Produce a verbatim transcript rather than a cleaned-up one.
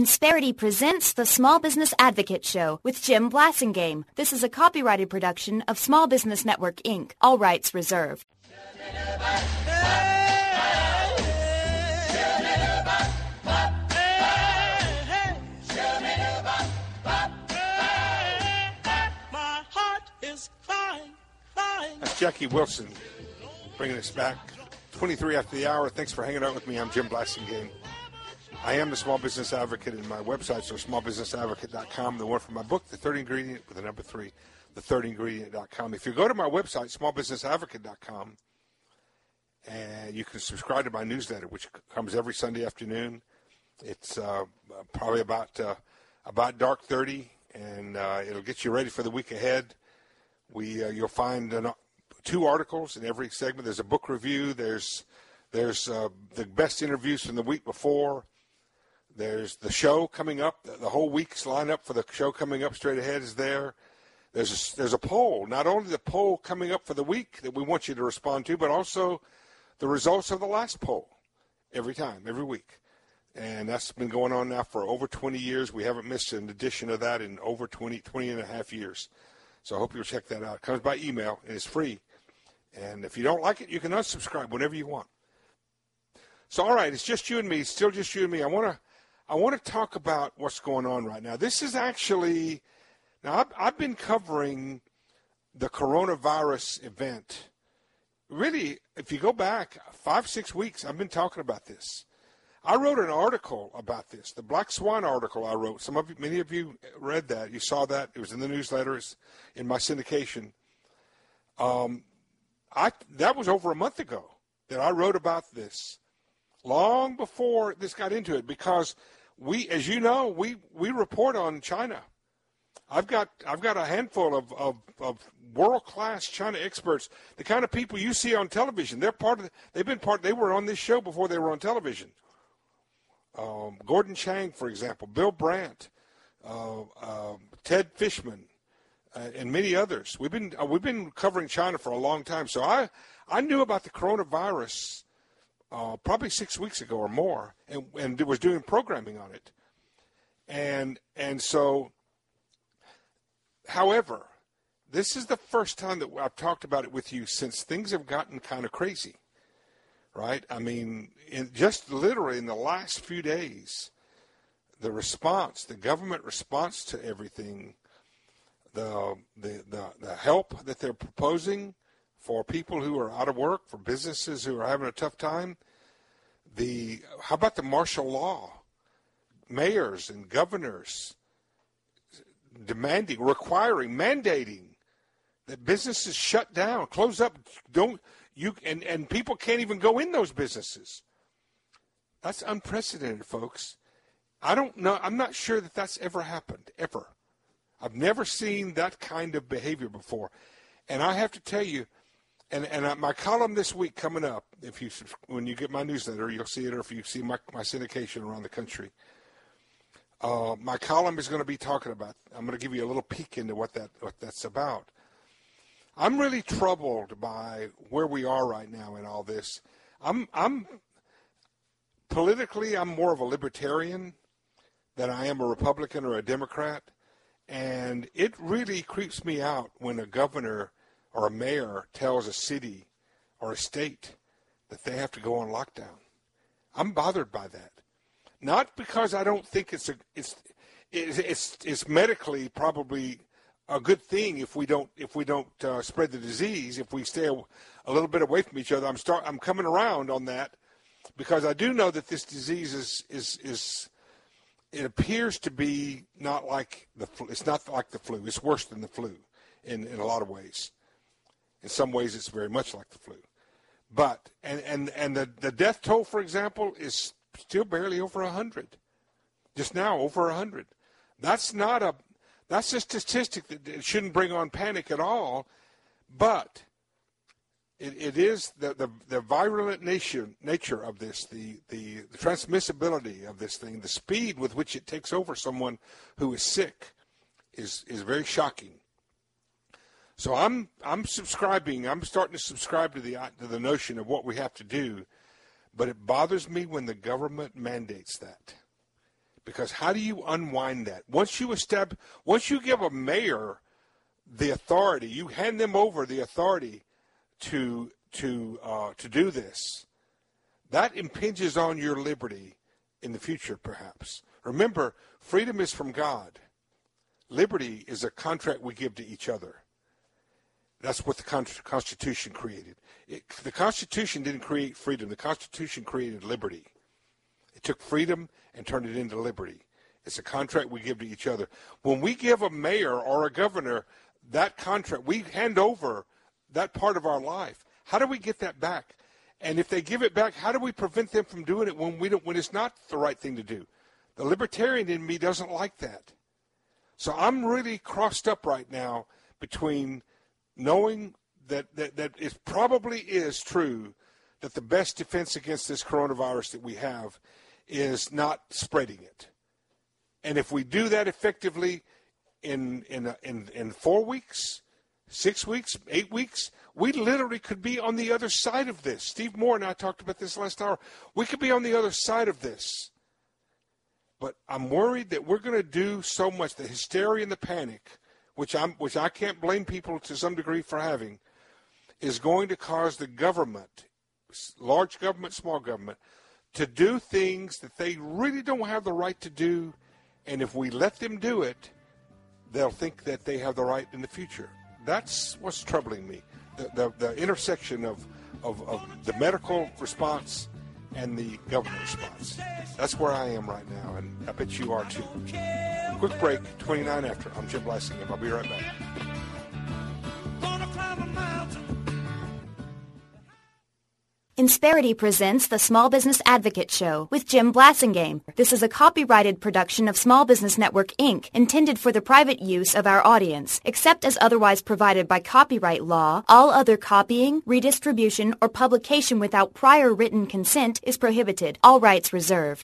Insperity presents the Small Business Advocate Show with Jim Blasingame. This is a copyrighted production of Small Business Network, Incorporated. All rights reserved. That's Jackie Wilson bringing us back. twenty-three after the hour. Thanks for hanging out with me. I'm Jim Blasingame. I am the Small Business Advocate, and my websites are small business advocate dot com. The one for my book, The Third Ingredient, with the number three, the third ingredient dot com. If you go to my website, small business advocate dot com, and you can subscribe to my newsletter, which comes every Sunday afternoon. It's uh, probably about uh, about dark thirty, and uh, it'll get you ready for the week ahead. We uh, you'll find uh, two articles in every segment. There's a book review. There's there's uh, the best interviews from the week before. There's the show coming up. The whole week's lineup for the show coming up straight ahead is there. There's a, there's a poll. Not only the poll coming up for the week that we want you to respond to, but also the results of the last poll every time, every week. And that's been going on now for over twenty years. We haven't missed an edition of that in over twenty, twenty and a half years. So I hope you'll check that out. It comes by email, and it's free. And if you don't like it, you can unsubscribe whenever you want. So, all right, it's just you and me, still just you and me. I want to I want to talk about what's going on right now. This is actually, now I've, I've been covering the coronavirus event. Really, if you go back five, six weeks, I've been talking about this. I wrote an article about this, the Black Swan article I wrote. Some of you, many of you read that. You saw that. It was in the newsletters, in my syndication. Um, I that was over a month ago that I wrote about this, long before this got into it, because we, as you know, we, we report on China. I've got I've got a handful of, of, of world-class China experts, the kind of people you see on television. They're part of. They've been part. They were on this show before they were on television. Um, Gordon Chang, for example, Bill Brandt, uh, uh, Ted Fishman, uh, and many others. We've been uh, we've been covering China for a long time. So I I knew about the coronavirus uh, probably six weeks ago or more, and and was doing programming on it. And and so, however, this is the first time that I've talked about it with you since things have gotten kind of crazy. Right? I mean, in just literally in the last few days, the response, the government response to everything, the, the the the help that they're proposing for people who are out of work, for businesses who are having a tough time, the how about the martial law, mayors and governors demanding, requiring, mandating that businesses shut down, close up, don't. You and, and people can't even go in those businesses. That's unprecedented, folks. I don't know. I'm not sure that that's ever happened, ever. I've never seen that kind of behavior before. And I have to tell you, and, and my column this week coming up, if you when you get my newsletter, you'll see it, or if you see my, my syndication around the country, uh, my column is going to be talking about, I'm going to give you a little peek into what that what that's about. I'm really troubled by where we are right now in all this. I'm, I'm politically, I'm more of a libertarian than I am a Republican or a Democrat, and it really creeps me out when a governor or a mayor tells a city or a state that they have to go on lockdown. I'm bothered by that, not because I don't think it's a, it's, it's, it's, it's medically probably a good thing if we don't if we don't uh, spread the disease, if we stay a, a little bit away from each other. I'm start I'm coming around on that, because I do know that this disease is is is it appears to be not like the flu. It's not like the flu. It's worse than the flu in, in a lot of ways. In some ways, it's very much like the flu. But and and and the the death toll, for example, is still barely over a hundred. Just now, over a hundred. That's not a That's a statistic that it shouldn't bring on panic at all, but it, it is the, the, the virulent nature, nature of this, the, the, the transmissibility of this thing, the speed with which it takes over someone who is sick is, is very shocking. So I'm I'm subscribing, I'm starting to subscribe to the to the notion of what we have to do, but it bothers me when the government mandates that. Because how do you unwind that? Once you establish, once you give a mayor the authority, you hand them over the authority to to uh, to do this, that impinges on your liberty in the future, perhaps. Remember, freedom is from God. Liberty is a contract we give to each other. That's what the Constitution created. It, the Constitution didn't create freedom. The Constitution created liberty. It took freedom and turned it into liberty. It's a contract we give to each other. When we give a mayor or a governor that contract, we hand over that part of our life. How do we get that back? And if they give it back, how do we prevent them from doing it when we don't, when it's not the right thing to do? The libertarian in me doesn't like that. So I'm really crossed up right now between knowing that, that, that it probably is true that the best defense against this coronavirus that we have is not spreading it. And if we do that effectively in in in, in four weeks, six weeks, eight weeks, we literally could be on the other side of this. Steve Moore and I talked about this last hour. We could be on the other side of this. But I'm worried that we're going to do so much, the hysteria and the panic, which I'm which I can't blame people to some degree for having, is going to cause the government, large government, small government, to do things that they really don't have the right to do. And if we let them do it, they'll think that they have the right in the future. That's what's troubling me, the, the, the intersection of, of, of the medical response and the government response. That's where I am right now, and I bet you are too. Quick break, twenty-nine after. I'm Jim Blasingame. I'll be right back. Insperity presents the Small Business Advocate Show with Jim Blasingame. This is a copyrighted production of Small Business Network, Incorporated, intended for the private use of our audience. Except as otherwise provided by copyright law, all other copying, redistribution, or publication without prior written consent is prohibited. All rights reserved.